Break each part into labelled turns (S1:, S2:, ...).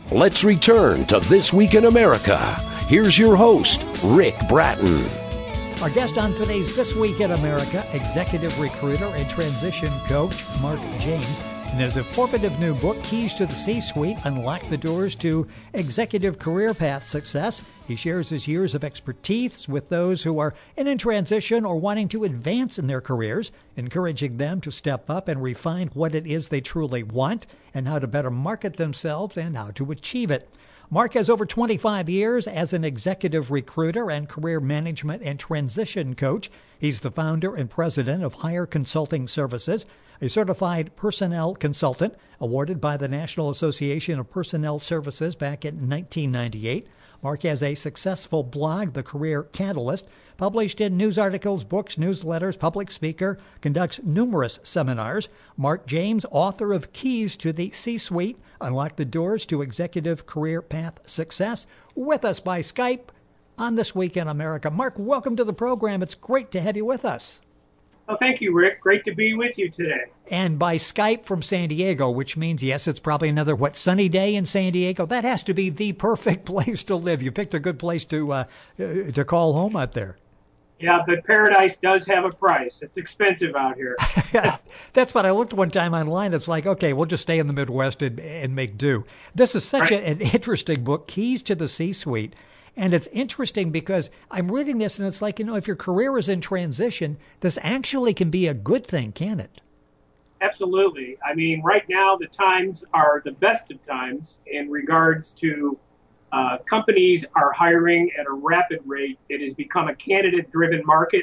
S1: Let's return to This Week in America. Here's your host, Rick Bratton.
S2: Our guest on today's This Week in America, executive recruiter and transition coach, Mark James. In his informative new book, Keys to the C-Suite, Unlock the Doors to Executive Career Path Success, he shares his years of expertise with those who are in transition or wanting to advance in their careers, encouraging them to step up and refine what it is they truly want and how to better market themselves and how to achieve it. Mark has over 25 years as an executive recruiter and career management and transition coach. He's the founder and president of Hire Consulting Services, a certified personnel consultant awarded by the National Association of Personnel Services back in 1998. Mark has a successful blog, The Career Catalyst, published in news articles, books, newsletters, public speaker, conducts numerous seminars. Mark James, author of Keys to the C-Suite, Unlock the Doors to Executive Career Path Success, with us by Skype on This Week in America. Mark, welcome to the program. It's great to have you with us.
S3: Oh, thank you, Rick. Great to be with you today.
S2: And by Skype from San Diego, which means, yes, it's probably another, sunny day in San Diego? That has to be the perfect place to live. You picked a good place to call home out there.
S3: Yeah, but paradise does have a price. It's expensive out here.
S2: That's what I looked one time online. It's like, okay, we'll just stay in the Midwest and make do. This is such an interesting book, Keys to the C-Suite. And it's interesting because I'm reading this and it's like, if your career is in transition, this actually can be a good thing, can it?
S3: Absolutely. I mean, right now the times are the best of times in regards to companies are hiring at a rapid rate. It has become a candidate-driven market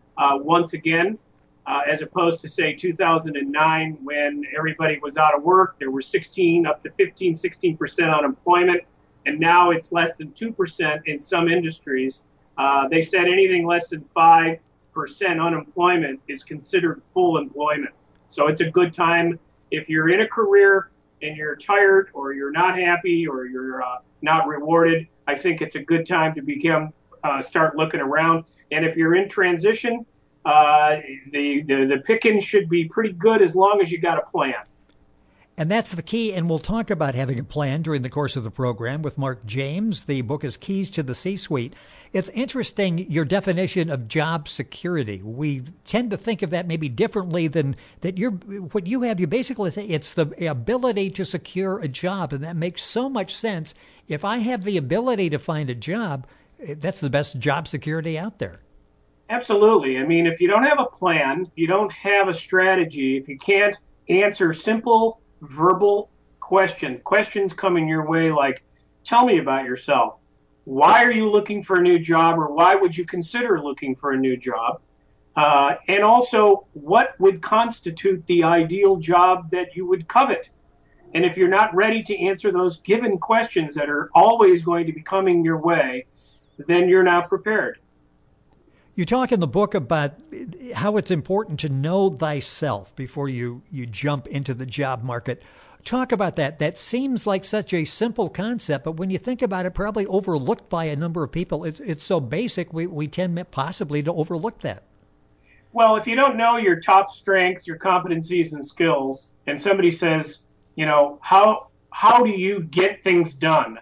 S3: once again, as opposed to, say, 2009 when everybody was out of work. There were 16 up to 16% unemployment. And now it's less than 2% in some industries. They said anything less than 5% unemployment is considered full employment. So it's a good time if you're in a career and you're tired or you're not happy or you're not rewarded. I think it's a good time to start looking around. And if you're in transition, the pickings should be pretty good as long as you got a plan.
S2: And that's the key, and we'll talk about having a plan during the course of the program with Mark James. The book is Keys to the C-Suite. It's interesting, your definition of job security. We tend to think of that maybe differently than that. What you have, you basically say it's the ability to secure a job, and that makes so much sense. If I have the ability to find a job, that's the best job security out there.
S3: Absolutely. I mean, if you don't have a plan, if you don't have a strategy, if you can't answer simple verbal questions coming your way like, tell me about yourself. Why are you looking for a new job, or why would you consider looking for a new job? And also, what would constitute the ideal job that you would covet? And if you're not ready to answer those given questions that are always going to be coming your way, then you're not prepared.
S2: You talk in the book about how it's important to know thyself before you jump into the job market. Talk about that. That seems like such a simple concept, but when you think about it, probably overlooked by a number of people. It's so basic, we tend possibly to overlook that.
S3: Well, if you don't know your top strengths, your competencies and skills, and somebody says, how do you get things done?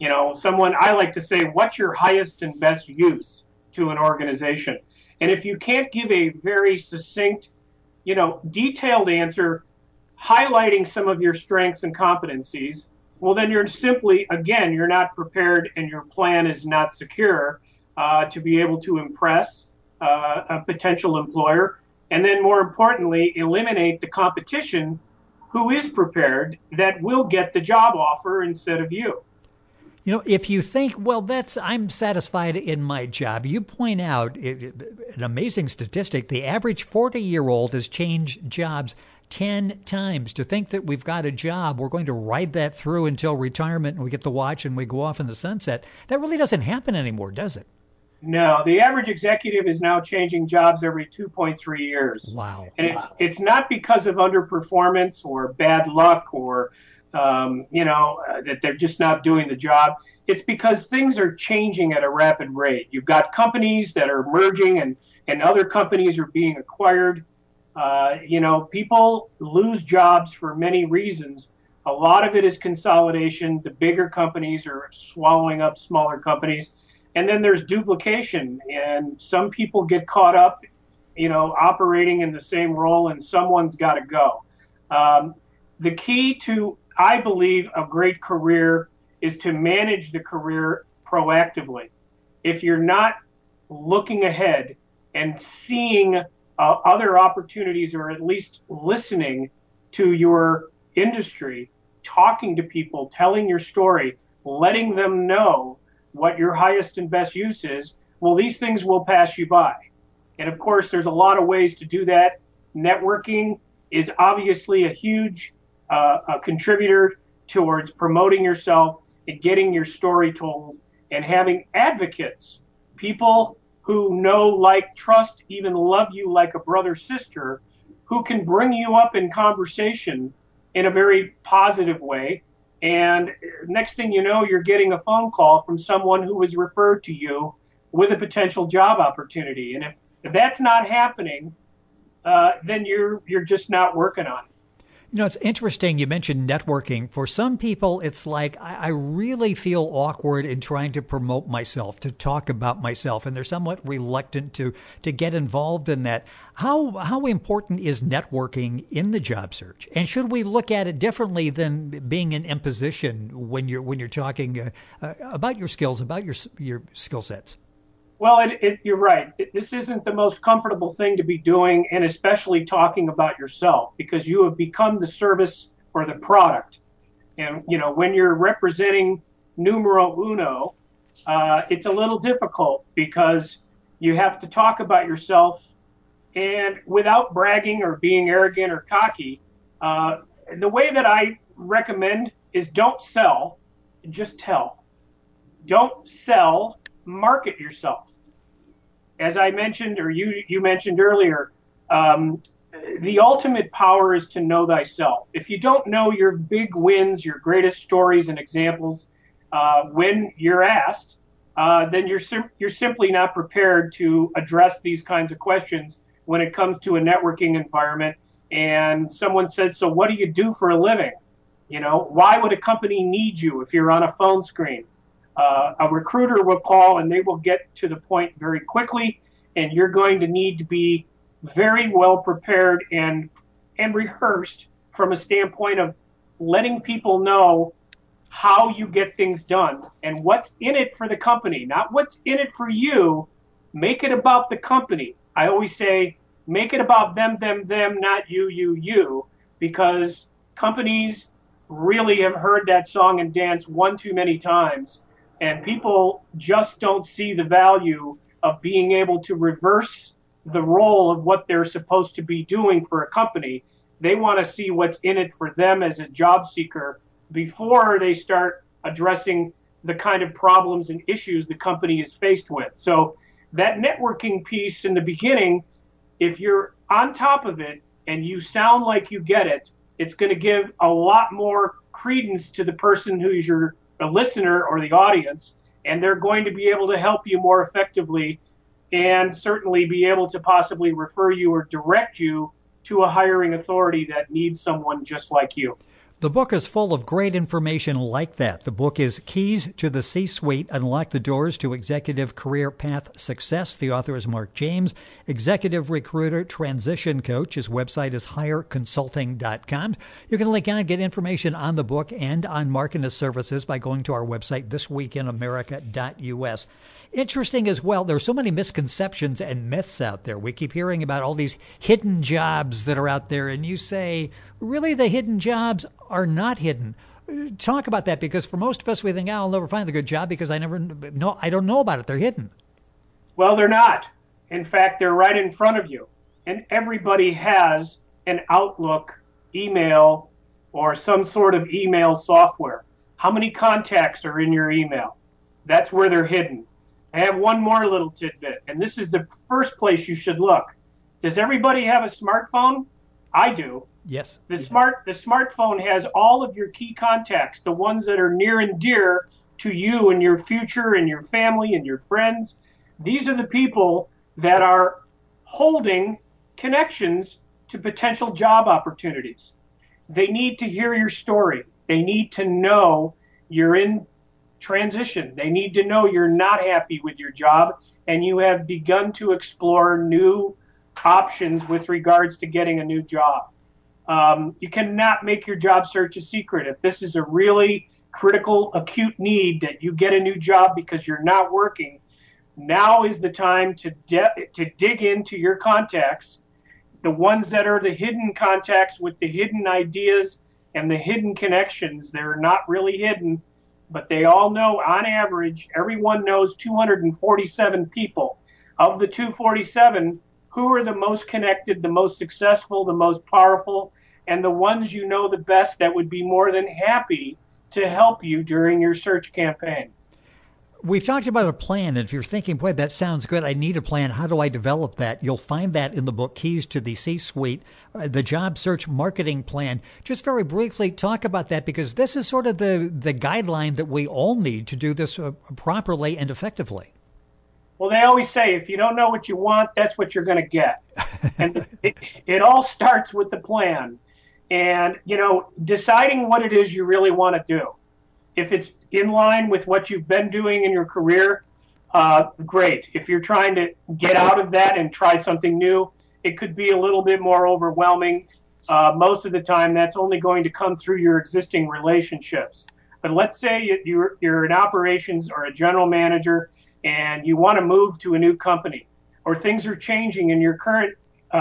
S3: I like to say, what's your highest and best use to an organization? And if you can't give a very succinct, detailed answer highlighting some of your strengths and competencies, well, then you're not prepared and your plan is not secure to be able to impress a potential employer. And then more importantly, eliminate the competition who is prepared that will get the job offer instead of you.
S2: If you think, I'm satisfied in my job, you point out an amazing statistic. The average 40-year-old has changed jobs 10 times. To think that we've got a job, we're going to ride that through until retirement and we get the watch and we go off in the sunset, that really doesn't happen anymore, does it?
S3: No, the average executive is now changing jobs every 2.3 years.
S2: Wow.
S3: And it's not because of underperformance or bad luck or that they're just not doing the job. It's because things are changing at a rapid rate. You've got companies that are merging and other companies are being acquired. People lose jobs for many reasons, A lot of it is consolidation. The bigger companies are swallowing up smaller companies. And then there's duplication, and some people get caught up, operating in the same role, and someone's got to go. The key to, I believe, a great career is to manage the career proactively. If you're not looking ahead and seeing other opportunities, or at least listening to your industry, talking to people, telling your story, letting them know what your highest and best use is, well, these things will pass you by. And of course, there's a lot of ways to do that. Networking is obviously a huge a contributor towards promoting yourself and getting your story told, and having advocates, people who know, like, trust, even love you like a brother, sister, who can bring you up in conversation in a very positive way. And next thing you know, you're getting a phone call from someone who was referred to you with a potential job opportunity. And if that's not happening, then you're just not working on it.
S2: It's interesting you mentioned networking. For some people, it's like, I really feel awkward in trying to promote myself, to talk about myself, and they're somewhat reluctant to get involved in that. How important is networking in the job search? And should we look at it differently than being an imposition when you're talking about your skills, about your skill sets?
S3: Well, you're right. This isn't the most comfortable thing to be doing, and especially talking about yourself, because you have become the service or the product. And, when you're representing numero uno, it's a little difficult because you have to talk about yourself, and without bragging or being arrogant or cocky. The way that I recommend is don't sell, just tell. Don't sell, market yourself. As I mentioned, or you mentioned earlier, the ultimate power is to know thyself. If you don't know your big wins, your greatest stories and examples, when you're asked, then you're simply not prepared to address these kinds of questions when it comes to a networking environment. And someone says, "So what do you do for a living? Why would a company need you if you're on a phone screen?" A recruiter will call, and they will get to the point very quickly, and you're going to need to be very well prepared and rehearsed from a standpoint of letting people know how you get things done and what's in it for the company, not what's in it for you. Make it about the company. I always say, make it about them, not you, because companies really have heard that song and dance one too many times. And people just don't see the value of being able to reverse the role of what they're supposed to be doing for a company. They want to see what's in it for them as a job seeker before they start addressing the kind of problems and issues the company is faced with. So that networking piece in the beginning, if you're on top of it and you sound like you get it, it's going to give a lot more credence to the person who's your listener or the audience, and they're going to be able to help you more effectively, and certainly be able to possibly refer you or direct you to a hiring authority that needs someone just like you.
S2: The book is full of great information like that. The book is Keys to the C-Suite, Unlock the Doors to Executive Career Path Success. The author is Mark James, executive recruiter, transition coach. His website is hireconsulting.com. You can link on and get information on the book and on Mark and his services by going to our website, thisweekinamerica.us. Interesting as well, there are so many misconceptions and myths out there. We keep hearing about all these hidden jobs that are out there, and you say, really, the hidden jobs are not hidden. Talk about that, because for most of us, we think, I'll never find the good job because I don't know about it. They're hidden.
S3: Well, they're not. In fact, they're right in front of you. And everybody has an Outlook email or some sort of email software. How many contacts are in your email? That's where they're hidden. I have one more little tidbit, and this is the first place you should look. Does everybody have a smartphone? I do.
S2: Yes.
S3: The smartphone has all of your key contacts, the ones that are near and dear to you and your future and your family and your friends. These are the people that are holding connections to potential job opportunities. they need to hear your story. They need to know you're in transition. They need to know you're not happy with your job and you have begun to explore new options with regards to getting a new job. You cannot make your job search a secret. If this is a really critical, acute need that you get a new job because you're not working, now is the time to dig into your contacts, the ones that are the hidden contacts with the hidden ideas and the hidden connections. They're not really hidden, but they all know, on average, everyone knows 247 people. Of the 247, who are the most connected, the most successful, the most powerful, and the ones you know the best that would be more than happy to help you during your search campaign.
S2: We've talked about a plan, and if you're thinking, boy, that sounds good, I need a plan, how do I develop that? You'll find that in the book, Keys to the C-Suite, the Job Search Marketing Plan. Just very briefly talk about that, because this is sort of the guideline that we all need to do this properly and effectively.
S3: Well, they always say, if you don't know what you want, that's what you're going to get. And it all starts with the plan. And, deciding what it is you really want to do. If it's in line with what you've been doing in your career, great. If you're trying to get out of that and try something new, it could be a little bit more overwhelming. Most of the time, that's only going to come through your existing relationships. But let's say you're in operations or a general manager and you want to move to a new company, or things are changing in your current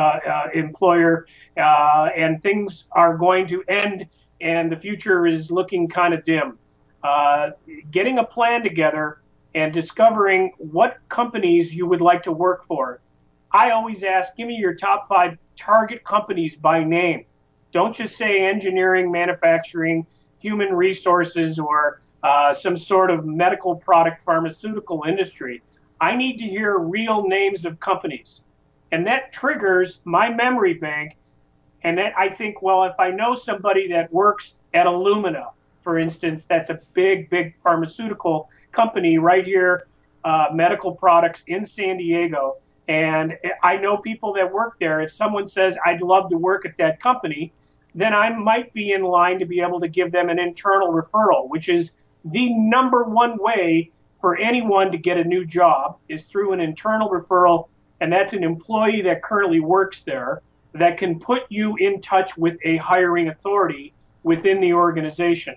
S3: employer and things are going to end and the future is looking kind of dim. Getting a plan together and discovering what companies you would like to work for. I always ask, give me your top 5 target companies by name. Don't just say engineering, manufacturing, human resources, or some sort of medical product pharmaceutical industry. I need to hear real names of companies. And that triggers my memory bank. And then I think, well, if I know somebody that works at Illumina, for instance, that's a big, big pharmaceutical company right here, medical products in San Diego. And I know people that work there. If someone says, I'd love to work at that company, then I might be in line to be able to give them an internal referral, which is the number one way for anyone to get a new job, is through an internal referral. And that's an employee that currently works there that can put you in touch with a hiring authority within the organization.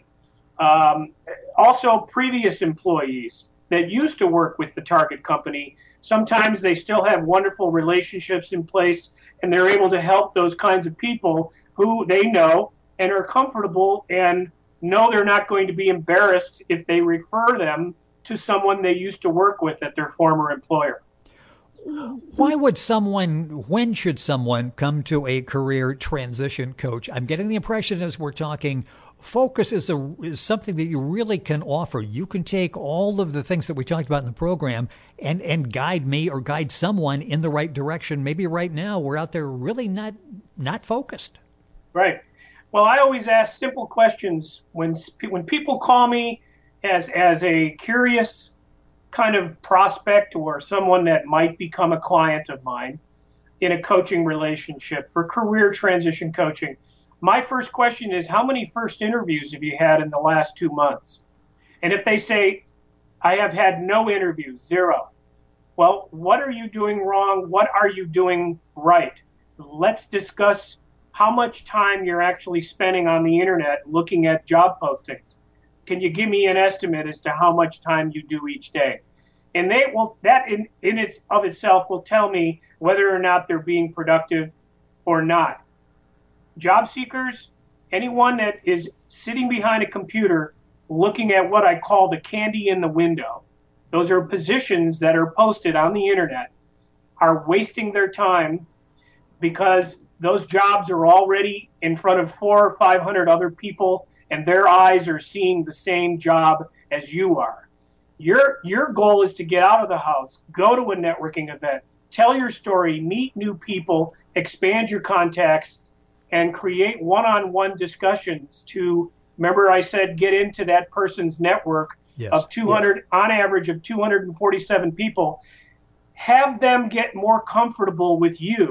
S3: Also, previous employees that used to work with the target company, sometimes they still have wonderful relationships in place, and they're able to help those kinds of people who they know and are comfortable and know they're not going to be embarrassed if they refer them to someone they used to work with at their former employer.
S2: When should someone come to a career transition coach? I'm getting the impression as we're talking, focus is something that you really can offer. You can take all of the things that we talked about in the program and guide me or guide someone in the right direction. Maybe right now we're out there really not focused.
S3: Right. Well, I always ask simple questions when people call me as a curious kind of prospect or someone that might become a client of mine in a coaching relationship for career transition coaching. My first question is, how many first interviews have you had in the last 2 months? And if they say, I have had no interviews, 0. Well, what are you doing wrong? What are you doing right? Let's discuss how much time you're actually spending on the internet looking at job postings. Can you give me an estimate as to how much time you do each day? And that in itself will tell me whether or not they're being productive or not. Job seekers, anyone that is sitting behind a computer looking at what I call the candy in the window, those are positions that are posted on the internet, are wasting their time because those jobs are already in front of 400 or 500 other people, and their eyes are seeing the same job as you are. Your goal is to get out of the house, go to a networking event, tell your story, meet new people, expand your contacts, and create one-on-one discussions to, remember I said, get into that person's network of 200, on average of 247 people. Have them get more comfortable with you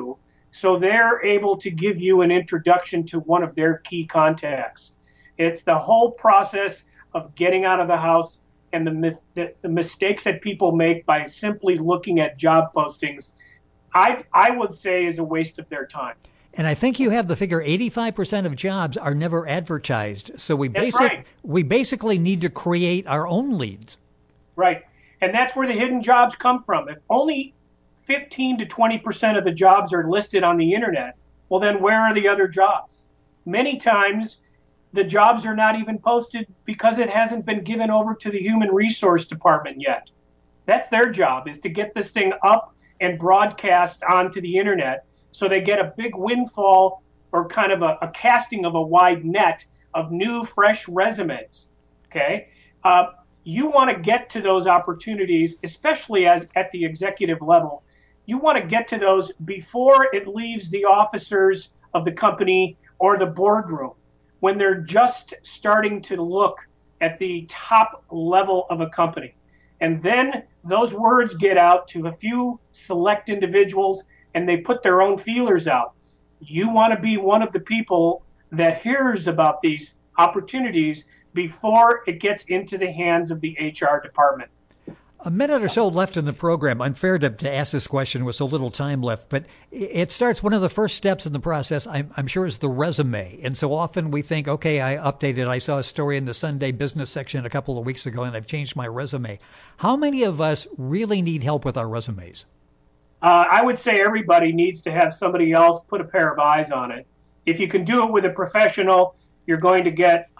S3: so they're able to give you an introduction to one of their key contacts. It's the whole process of getting out of the house and the mistakes that people make by simply looking at job postings, I would say is a waste of their time.
S2: And I think you have the figure 85% of jobs are never advertised. So we basically need to create our own leads.
S3: Right. And that's where the hidden jobs come from. If only 15 to 20% of the jobs are listed on the internet, well, then where are the other jobs? Many times the jobs are not even posted because it hasn't been given over to the human resource department yet. That's their job, is to get this thing up and broadcast onto the internet so they get a big windfall or kind of a casting of a wide net of new, fresh resumes. Okay? You want to get to those opportunities, especially as at the executive level. You want to get to those before it leaves the officers of the company or the boardroom, when they're just starting to look at the top level of a company. And then those words get out to a few select individuals and they put their own feelers out. You want to be one of the people that hears about these opportunities before it gets into the hands of the HR department.
S2: A minute or so left in the program. Unfair to ask this question with so little time left, but it starts, one of the first steps in the process, I'm sure, is the resume. And so often we think, okay, I updated. I saw a story in the Sunday business section a couple of weeks ago, and I've changed my resume. How many of us really need help with our resumes?
S3: I would say everybody needs to have somebody else put a pair of eyes on it. If you can do it with a professional, you're going to get,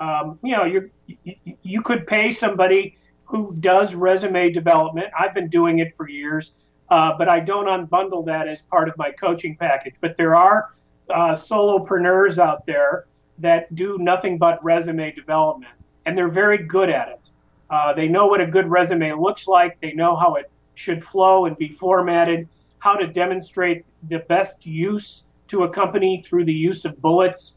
S3: you could pay somebody who does resume development. I've been doing it for years, but I don't unbundle that as part of my coaching package. But there are solopreneurs out there that do nothing but resume development, and they're very good at it. They know what a good resume looks like. They know how it should flow and be formatted, how to demonstrate the best use to a company through the use of bullets.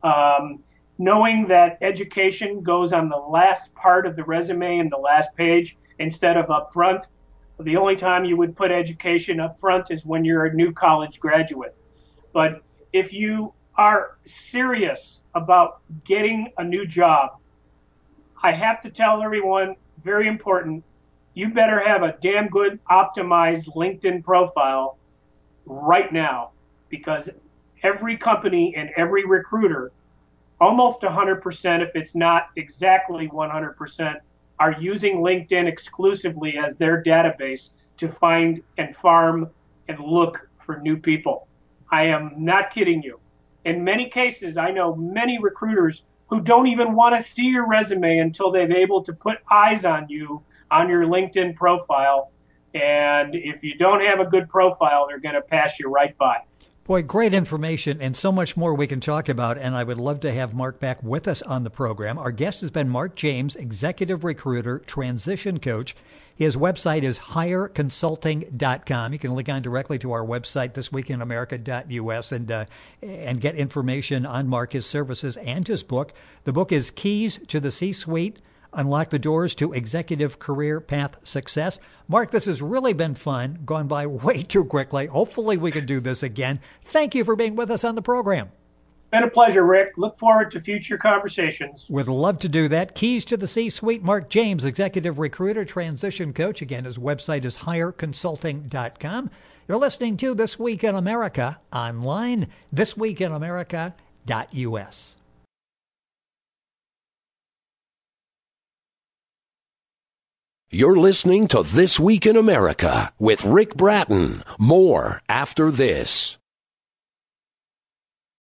S3: Knowing that education goes on the last part of the resume and the last page instead of up front. The only time you would put education up front is when you're a new college graduate. But if you are serious about getting a new job, I have to tell everyone, very important, you better have a damn good optimized LinkedIn profile right now, because every company and every recruiter, almost 100%, if it's not exactly 100%, are using LinkedIn exclusively as their database to find and farm and look for new people. I am not kidding you. In many cases, I know many recruiters who don't even want to see your resume until they've able to put eyes on you on your LinkedIn profile. And if you don't have a good profile, they're going to pass you right by.
S2: Boy, great information and so much more we can talk about, and I would love to have Mark back with us on the program. Our guest has been Mark James, executive recruiter, transition coach. His website is hireconsulting.com. You can link on directly to our website, thisweekinamerica.us, and get information on Mark, his services, and his book. The book is Keys to the C-Suite: Unlock the Doors to Executive Career Path Success. Mark, this has really been fun, gone by way too quickly. Hopefully we can do this again. Thank you for being with us on the program.
S3: Been a pleasure, Rick. Look forward to future conversations.
S2: Would love to do that. Keys to the C-Suite. Mark James, executive recruiter, transition coach. Again, his website is hireconsulting.com. You're listening to This Week in America online, thisweekinamerica.us.
S1: You're listening to This Week in America with Rick Bratton. More after this.